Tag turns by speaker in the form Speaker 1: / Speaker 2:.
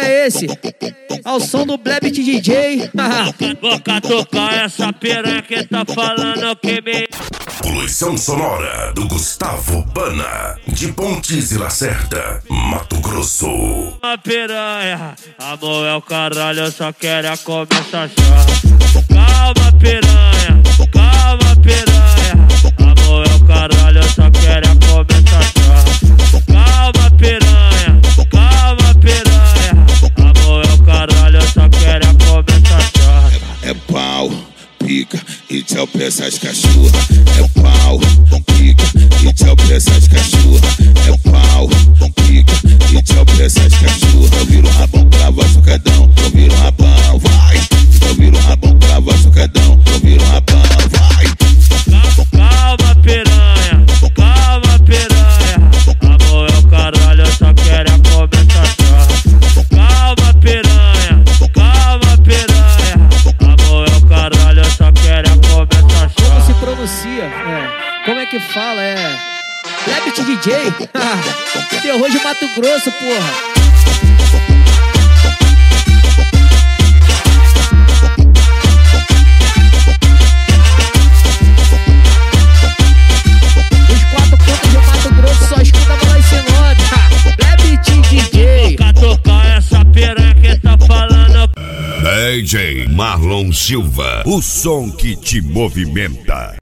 Speaker 1: é esse? Ao som do Blebit DJ.
Speaker 2: Vou catucar essa piranha que tá falando que me...
Speaker 3: Poluição sonora do Gustavo Bana, de Pontes e Lacerda, Mato Grosso.
Speaker 2: Uma piranha, amor é o caralho, eu só quero é comer essa chave. Calma piranha, calma piranha, amor é o caralho, eu só quero é comer essa chave. Calma piranha, calma piranha, amor é o caralho, eu só quero é comer essa chave.
Speaker 4: É pau, pica e tchau pra essas cachorra. É pau, pica e tchau pra essas cachorra. É pau, pica e tchau pra essas cachorra. Eu viro um rabão, crava socadão. Eu viro um rabão, vai. Eu viro um rabão, crava socadão. Eu viro um rabão, vai.
Speaker 2: Calma piranha, calma piranha, amor é o caralho, eu só quero é comer essa chave. Calma piranha, calma piranha, amor é o caralho, eu só quero é comer essa chave.
Speaker 1: Como se pronuncia? Como é que fala? Blebit DJ. Terror de Mato Grosso, porra.
Speaker 3: DJ Marlon Silva, o som que te movimenta.